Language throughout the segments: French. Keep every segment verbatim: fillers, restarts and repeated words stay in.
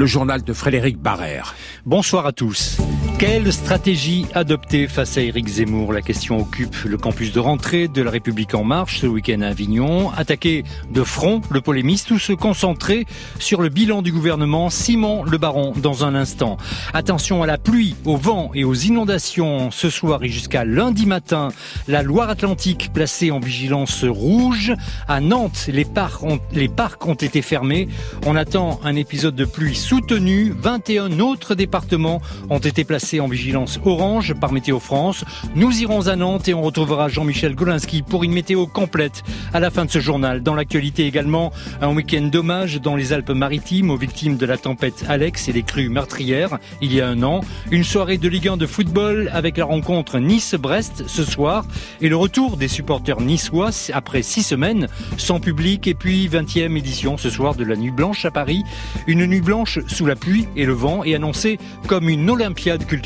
le journal de Frédéric Barrère. Bonsoir à tous. Quelle stratégie adopter face à Éric Zemmour? La question occupe le campus de rentrée de La République En Marche ce week-end à Avignon. Attaquer de front le polémiste ou se concentrer sur le bilan du gouvernement? Simon Le Baron dans un instant. Attention à la pluie, au vent et aux inondations ce soir et jusqu'à lundi matin. La Loire-Atlantique placée en vigilance rouge. À Nantes, les parcs ont, les parcs ont été fermés. On attend un épisode de pluie soutenue. vingt et un autres départements ont été placés en vigilance orange par Météo France. Nous irons à Nantes et on retrouvera Jean-Michel Golinski pour une météo complète à la fin de ce journal. Dans l'actualité également, un week-end d'hommage dans les Alpes-Maritimes aux victimes de la tempête Alex et les crues meurtrières il y a un an. Une soirée de Ligue un de football avec la rencontre Nice-Brest ce soir et le retour des supporters niçois après six semaines sans public. Et puis vingtième édition ce soir de la Nuit Blanche à Paris. Une nuit blanche sous la pluie et le vent est annoncée comme une olympiade culturelle.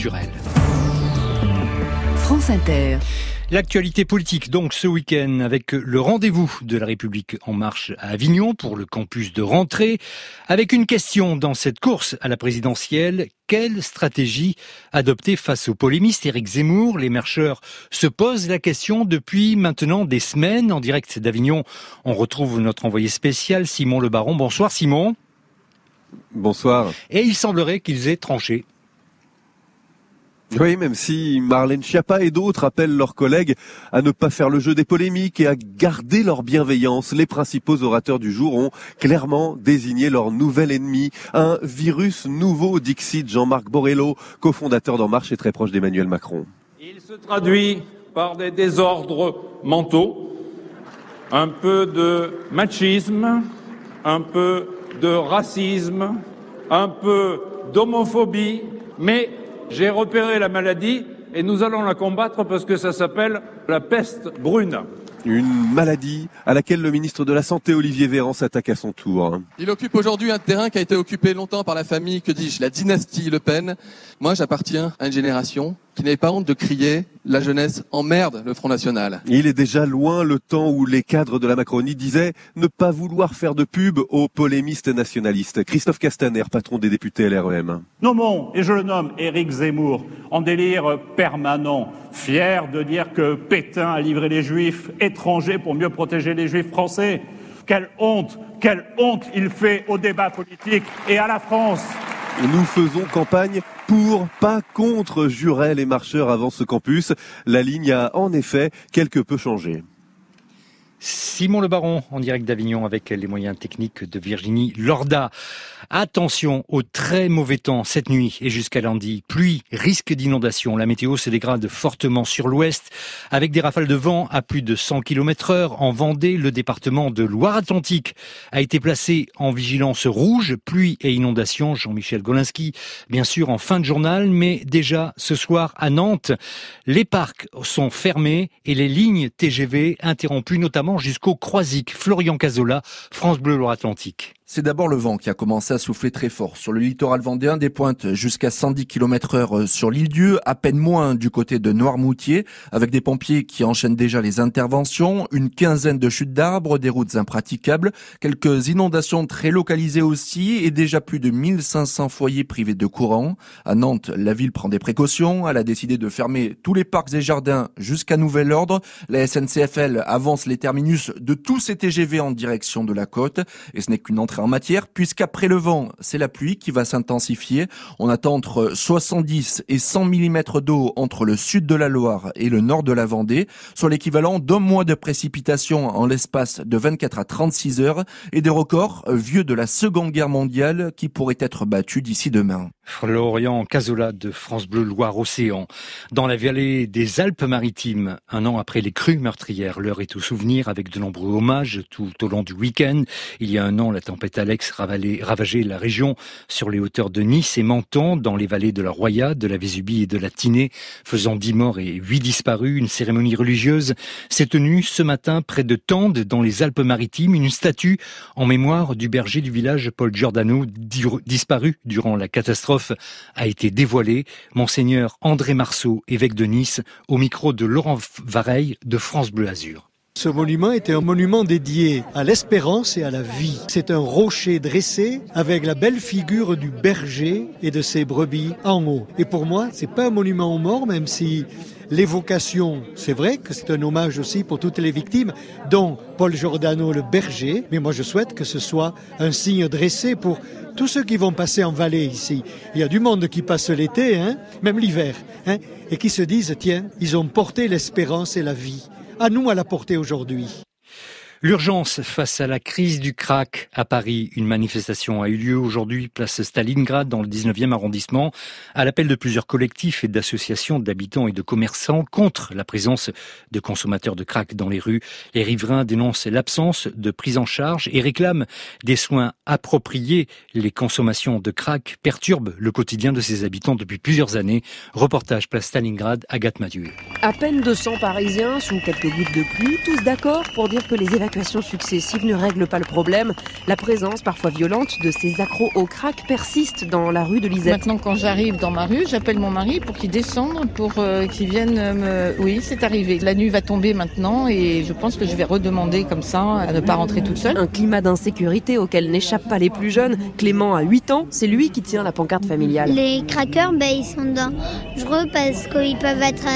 France Inter. L'actualité politique donc ce week-end avec le rendez-vous de La République En Marche à Avignon pour le campus de rentrée. Avec une question dans cette course à la présidentielle, quelle stratégie adopter face au polémiste Éric Zemmour? Les marcheurs se posent la question depuis maintenant des semaines. En direct d'Avignon, on retrouve notre envoyé spécial Simon Le Baron. Bonsoir Simon. Bonsoir. Et il semblerait qu'ils aient tranché. Oui, même si Marlène Schiappa et d'autres appellent leurs collègues à ne pas faire le jeu des polémiques et à garder leur bienveillance, les principaux orateurs du jour ont clairement désigné leur nouvel ennemi, un virus nouveau, dixit Jean-Marc Borrello, cofondateur d'En Marche et très proche d'Emmanuel Macron. Il se traduit par des désordres mentaux, un peu de machisme, un peu de racisme, un peu d'homophobie, mais j'ai repéré la maladie et nous allons la combattre parce que ça s'appelle la peste brune. Une maladie à laquelle le ministre de la Santé, Olivier Véran, s'attaque à son tour. Il occupe aujourd'hui un terrain qui a été occupé longtemps par la famille, que dis-je, la dynastie Le Pen. Moi, j'appartiens à une génération qui n'avait pas honte de crier « La jeunesse emmerde le Front National ». Il est déjà loin le temps où les cadres de la Macronie disaient ne pas vouloir faire de pub aux polémistes nationalistes. Christophe Castaner, patron des députés L R E M. Nommons, et je le nomme, Éric Zemmour, en délire permanent, fier de dire que Pétain a livré les Juifs étrangers pour mieux protéger les Juifs français. Quelle honte, quelle honte il fait au débat politique et à la France. Nous faisons campagne pour, pas contre, juraient les marcheurs avant ce campus. La ligne a en effet quelque peu changé. Simon Le Baron en direct d'Avignon avec les moyens techniques de Virginie Lorda. Attention au très mauvais temps cette nuit et jusqu'à lundi. Pluie, risque d'inondation. La météo se dégrade fortement sur l'ouest avec des rafales de vent à plus de cent kilomètres heure. En Vendée, le département de Loire-Atlantique a été placé en vigilance rouge, pluie et inondation. Jean-Michel Golinski, bien sûr, en fin de journal, mais déjà ce soir à Nantes, les parcs sont fermés et les lignes T G V interrompues, notamment jusqu'au Croisic. Florian Cazola, France Bleu Loire-Atlantique. C'est d'abord le vent qui a commencé à souffler très fort. Sur le littoral vendéen, des pointes jusqu'à cent dix kilomètres heure sur l'Île-Dieu, à peine moins du côté de Noirmoutier, avec des pompiers qui enchaînent déjà les interventions, une quinzaine de chutes d'arbres, des routes impraticables, quelques inondations très localisées aussi, et déjà plus de mille cinq cents foyers privés de courant. À Nantes, la ville prend des précautions. Elle a décidé de fermer tous les parcs et jardins jusqu'à nouvel ordre. La S N C F L avance les terminus de tous ses T G V en direction de la côte, et ce n'est qu'une entrée en matière, puisqu'après le vent, c'est la pluie qui va s'intensifier. On attend entre soixante-dix et cent millimètres d'eau entre le sud de la Loire et le nord de la Vendée, soit l'équivalent d'un mois de précipitations en l'espace de vingt-quatre à trente-six heures, et des records vieux de la Seconde Guerre mondiale qui pourraient être battus d'ici demain. Florian Cazola de France Bleu Loire-Océan. Dans la vallée des Alpes-Maritimes, un an après les crues meurtrières, l'heure est au souvenir avec de nombreux hommages tout au long du week-end. Il y a un an, la tempête Alex ravageait la région sur les hauteurs de Nice et Menton, dans les vallées de la Roya, de la Vésubie et de la Tinée, faisant dix morts et huit disparus. Une cérémonie religieuse s'est tenue ce matin près de Tende, dans les Alpes-Maritimes. Une statue en mémoire du berger du village Paul Giordano, disparu durant la catastrophe, a été dévoilé. Monseigneur André Marceau, évêque de Nice, au micro de Laurent Vareille de France Bleu Azur. Ce monument était un monument dédié à l'espérance et à la vie. C'est un rocher dressé avec la belle figure du berger et de ses brebis en haut. Et pour moi, c'est pas un monument aux morts, même si l'évocation, c'est vrai que c'est un hommage aussi pour toutes les victimes, dont Paul Giordano, le berger. Mais moi, je souhaite que ce soit un signe dressé pour tous ceux qui vont passer en vallée ici. Il y a du monde qui passe l'été, hein, même l'hiver, hein, et qui se disent, tiens, ils ont porté l'espérance et la vie. À nous à la porter aujourd'hui. L'urgence face à la crise du crack à Paris. Une manifestation a eu lieu aujourd'hui, place Stalingrad, dans le dix-neuvième arrondissement, à l'appel de plusieurs collectifs et d'associations d'habitants et de commerçants contre la présence de consommateurs de crack dans les rues. Les riverains dénoncent l'absence de prise en charge et réclament des soins appropriés. Les consommations de crack perturbent le quotidien de ces habitants depuis plusieurs années. Reportage place Stalingrad, Agathe Mathieu. À peine deux cents Parisiens, sous quelques gouttes de pluie, tous d'accord pour dire que les évacuations successives ne règlent pas le problème. La présence parfois violente de ces accros au crack persiste dans la rue de Lisette. Maintenant, quand j'arrive dans ma rue, j'appelle mon mari pour qu'il descende, pour euh, qu'il vienne me... Oui, c'est arrivé. La nuit va tomber maintenant et je pense que je vais redemander comme ça à ne pas rentrer toute seule. Un climat d'insécurité auquel n'échappent pas les plus jeunes. Clément a huit ans, c'est lui qui tient la pancarte familiale. Les craqueurs, ben, ils sont dangereux parce qu'ils peuvent être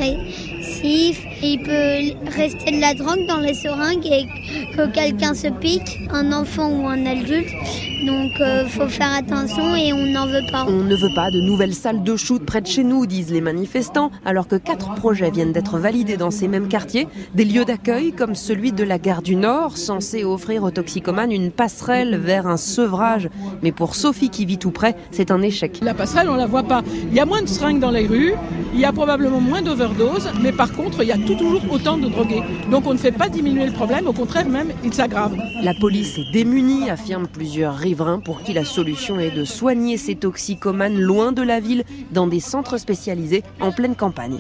agressifs. Il peut rester de la drogue dans les seringues et que quelqu'un se pique, un enfant ou un adulte. Donc il euh, faut faire attention et on n'en veut pas. On ne veut pas de nouvelles salles de shoot près de chez nous, disent les manifestants, alors que quatre projets viennent d'être validés dans ces mêmes quartiers. Des lieux d'accueil comme celui de la gare du Nord, censé offrir aux toxicomanes une passerelle vers un sevrage. Mais pour Sophie qui vit tout près, c'est un échec. La passerelle, on la voit pas. Il y a moins de seringues dans les rues, il y a probablement moins d'overdoses, mais par contre, il y a tout, toujours autant de drogués. Donc on ne fait pas diminuer le problème, au contraire même, il s'aggrave. La police est démunie, affirment plusieurs riverains pour qui la solution est de soigner ces toxicomanes loin de la ville, dans des centres spécialisés en pleine campagne.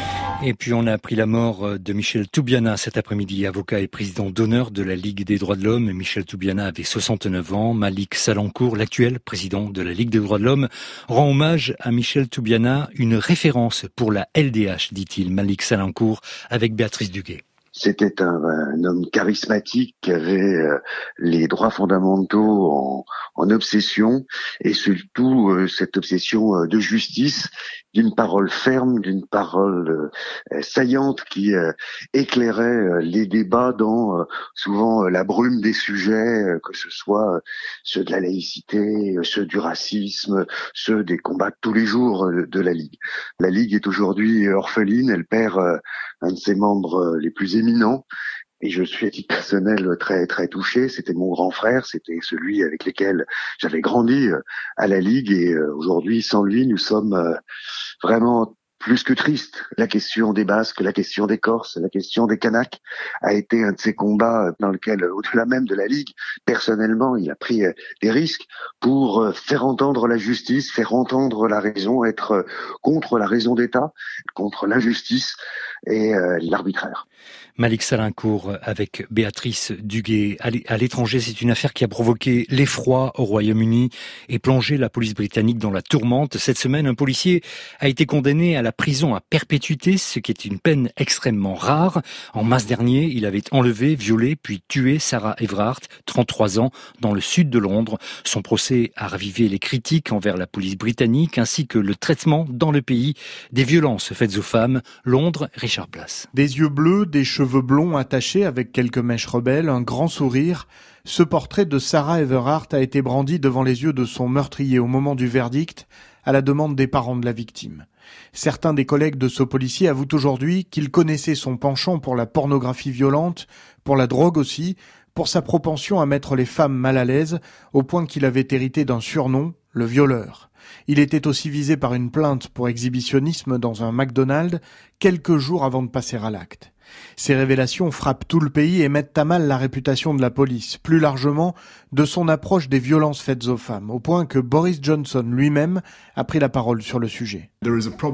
Et puis on a appris la mort de Michel Toubiana cet après-midi, avocat et président d'honneur de la Ligue des droits de l'homme. Michel Toubiana avait soixante-neuf ans. Malik Salancour, l'actuel président de la Ligue des droits de l'homme, rend hommage à Michel Toubiana, une référence pour la L D H, dit-il. Malik Salancour avec Béatrice Duguay. C'était un, un homme charismatique qui avait euh, les droits fondamentaux en, en obsession et surtout euh, cette obsession euh, de justice, d'une parole ferme, d'une parole euh, saillante qui euh, éclairait euh, les débats dans euh, souvent euh, la brume des sujets, euh, que ce soit euh, ceux de la laïcité, euh, ceux du racisme, ceux des combats de tous les jours euh, de la Ligue. La Ligue est aujourd'hui orpheline, elle perd euh, un de ses membres les plus éminents, et je suis à titre personnel très très touché. C'était mon grand frère, c'était celui avec lequel j'avais grandi à la Ligue, et aujourd'hui, sans lui, nous sommes vraiment plus que tristes. La question des Basques, la question des Corses, la question des Kanaks a été un de ces combats dans lequel, au-delà même de la Ligue, personnellement, il a pris des risques pour faire entendre la justice, faire entendre la raison, être contre la raison d'État, contre l'injustice et euh, l'arbitraire. Malik Salancour avec Béatrice Duguay. À l'étranger, c'est une affaire qui a provoqué l'effroi au Royaume-Uni et plongé la police britannique dans la tourmente. Cette semaine, un policier a été condamné à la prison à perpétuité, ce qui est une peine extrêmement rare. En mars dernier, il avait enlevé, violé, puis tué Sarah Everard, trente-trois ans, dans le sud de Londres. Son procès a ravivé les critiques envers la police britannique ainsi que le traitement dans le pays des violences faites aux femmes. Londres, Richard Place. Des yeux bleus, des cheveux blonds attachés avec quelques mèches rebelles, un grand sourire. Ce portrait de Sarah Everard a été brandi devant les yeux de son meurtrier au moment du verdict, à la demande des parents de la victime. Certains des collègues de ce policier avouent aujourd'hui qu'ils connaissaient son penchant pour la pornographie violente, pour la drogue aussi, pour sa propension à mettre les femmes mal à l'aise, au point qu'il avait hérité d'un surnom, le violeur. Il était aussi visé par une plainte pour exhibitionnisme dans un McDonald's quelques jours avant de passer à l'acte. Ces révélations frappent tout le pays et mettent à mal la réputation de la police, plus largement de son approche des violences faites aux femmes, au point que Boris Johnson lui-même a pris la parole sur le sujet. Il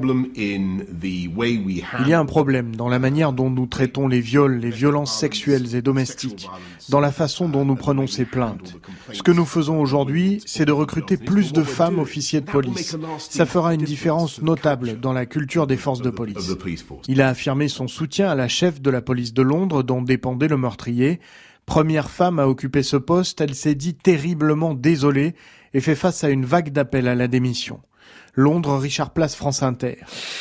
y a un problème dans la manière dont nous traitons les viols, les violences sexuelles et domestiques, dans la façon dont nous prenons ces plaintes. Ce que nous faisons aujourd'hui, c'est de recruter plus de femmes officiers de police. Ça fera une différence notable dans la culture des forces de police. Il a affirmé son soutien à la chef chef de la police de Londres dont dépendait le meurtrier. Première femme à occuper ce poste, elle s'est dit terriblement désolée et fait face à une vague d'appels à la démission. Londres, Richard Place, France Inter.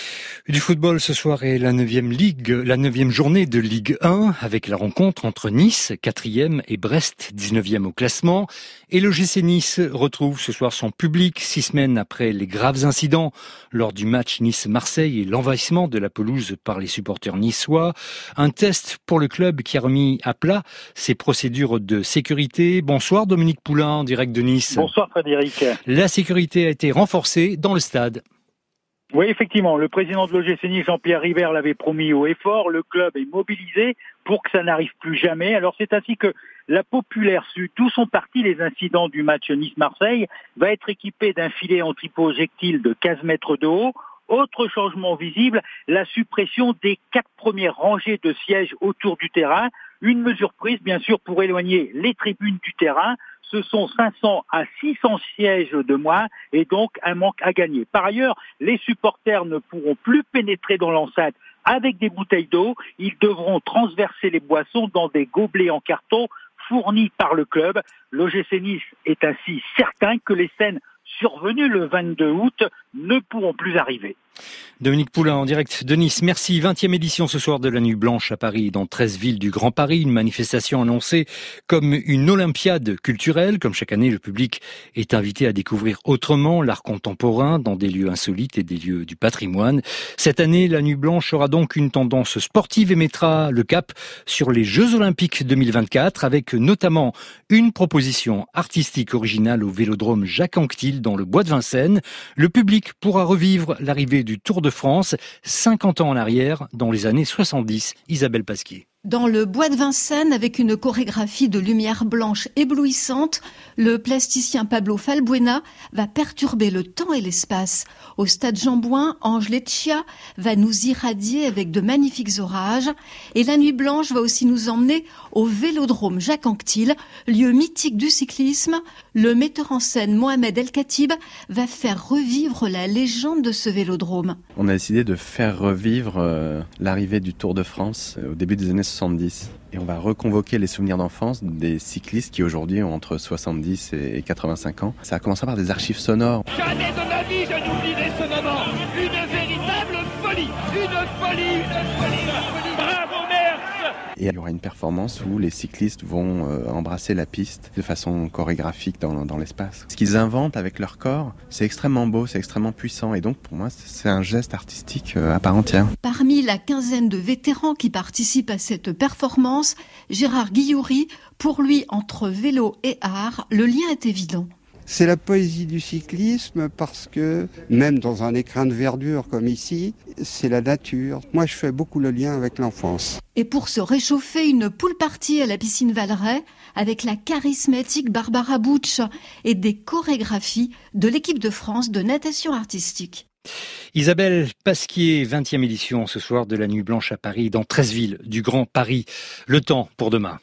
Du football ce soir est la neuvième ligue, la neuvième journée de Ligue un avec la rencontre entre Nice, quatrième, et Brest, dix-neuvième au classement. Et l'O G C Nice retrouve ce soir son public six semaines après les graves incidents lors du match Nice-Marseille et l'envahissement de la pelouse par les supporters niçois. Un test pour le club qui a remis à plat ses procédures de sécurité. Bonsoir Dominique Poulain, en direct de Nice. Bonsoir Frédéric. La sécurité a été renforcée dans le stade. Oui, effectivement, le président de l'O G C Nice, Jean-Pierre Rivert, l'avait promis haut et fort. Le club est mobilisé pour que ça n'arrive plus jamais. Alors c'est ainsi que la Populaire Sud, d'où sont partis les incidents du match Nice-Marseille, va être équipée d'un filet anti-projectile de quinze mètres de haut. Autre changement visible, la suppression des quatre premières rangées de sièges autour du terrain. Une mesure prise, bien sûr, pour éloigner les tribunes du terrain. Ce sont cinq cents à six cents sièges de moins et donc un manque à gagner. Par ailleurs, les supporters ne pourront plus pénétrer dans l'enceinte avec des bouteilles d'eau. Ils devront transverser les boissons dans des gobelets en carton fournis par le club. L'O G C Nice est ainsi certain que les scènes survenues le vingt-deux août ne pourront plus arriver. Dominique Poulain en direct de Nice. Merci. vingtième édition ce soir de la Nuit Blanche à Paris, dans treize villes du Grand Paris. Une manifestation annoncée comme une olympiade culturelle. Comme chaque année, le public est invité à découvrir autrement l'art contemporain dans des lieux insolites et des lieux du patrimoine. Cette année, la Nuit Blanche aura donc une tendance sportive et mettra le cap sur les Jeux Olympiques deux mille vingt-quatre avec notamment une proposition artistique originale au Vélodrome Jacques Anquetil dans le Bois de Vincennes. Le public pourra revivre l'arrivée du Tour de France, cinquante ans en arrière, dans les années soixante-dix. Isabelle Pasquier. Dans le Bois de Vincennes, avec une chorégraphie de lumière blanche éblouissante, le plasticien Pablo Falbuena va perturber le temps et l'espace. Au stade Jean-Bouin, Ange Leccia va nous irradier avec de magnifiques orages. Et la Nuit Blanche va aussi nous emmener au Vélodrome Jacques Anquetil, lieu mythique du cyclisme. Le metteur en scène Mohamed El Khatib va faire revivre la légende de ce vélodrome. On a décidé de faire revivre euh, l'arrivée du Tour de France euh, au début des années soixante-dix. Et on va reconvoquer les souvenirs d'enfance des cyclistes qui aujourd'hui ont entre soixante-dix et quatre-vingt-cinq ans. Ça a commencé par des archives sonores. Jamais de ma vie je n'oublierai ce moment. Une véritable folie. Une folie, une folie, une folie. Bravo Merckx. Et il y aura une performance où les cyclistes vont euh, embrasser la piste de façon chorégraphique dans, dans l'espace. Ce qu'ils inventent avec leur corps, c'est extrêmement beau, c'est extrêmement puissant. Et donc pour moi, c'est un geste artistique euh, à part entière. Parmi la quinzaine de vétérans qui participent à cette performance, Gérard Guilloury, pour lui, entre vélo et art, le lien est évident. C'est la poésie du cyclisme parce que, même dans un écrin de verdure comme ici, c'est la nature. Moi, je fais beaucoup le lien avec l'enfance. Et pour se réchauffer, une pool party à la piscine Valeret avec la charismatique Barbara Butch et des chorégraphies de l'équipe de France de natation artistique. Isabelle Pasquier, vingtième édition ce soir de la Nuit Blanche à Paris, dans treize villes du Grand Paris. Le temps pour demain.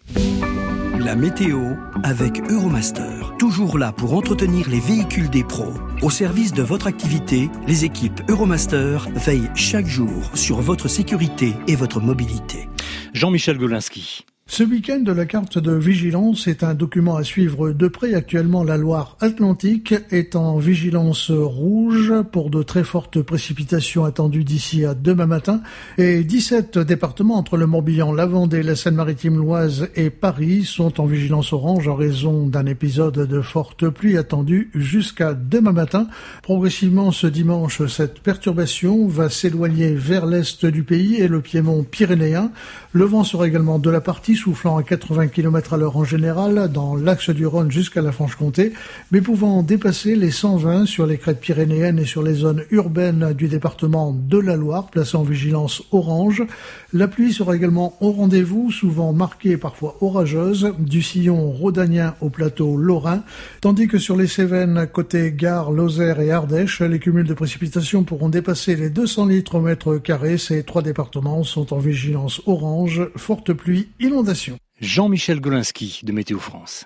La météo avec Euromaster. Toujours là pour entretenir les véhicules des pros. Au service de votre activité, les équipes Euromaster veillent chaque jour sur votre sécurité et votre mobilité. Jean-Michel Golinski. Ce week-end, la carte de vigilance est un document à suivre de près. Actuellement, la Loire-Atlantique est en vigilance rouge pour de très fortes précipitations attendues d'ici à demain matin. Et dix-sept départements entre le Morbihan, la Vendée, la Seine-Maritime, l'Oise et Paris sont en vigilance orange en raison d'un épisode de fortes pluies attendues jusqu'à demain matin. Progressivement, ce dimanche, cette perturbation va s'éloigner vers l'est du pays et le piémont pyrénéen. Le vent sera également de la partie soufflant à quatre-vingts kilomètres à l'heure en général dans l'axe du Rhône jusqu'à la Franche-Comté, mais pouvant dépasser les cent vingt sur les crêtes pyrénéennes et sur les zones urbaines du département de la Loire, placé en vigilance orange. La pluie sera également au rendez-vous, souvent marquée et parfois orageuse, du sillon rhodanien au plateau lorrain, tandis que sur les Cévennes, côté Gare, Lozère et Ardèche, les cumuls de précipitations pourront dépasser les deux cents litres au mètre carré. Ces trois départements sont en vigilance orange, forte pluie, inondation. Jean-Michel Golinski de Météo France.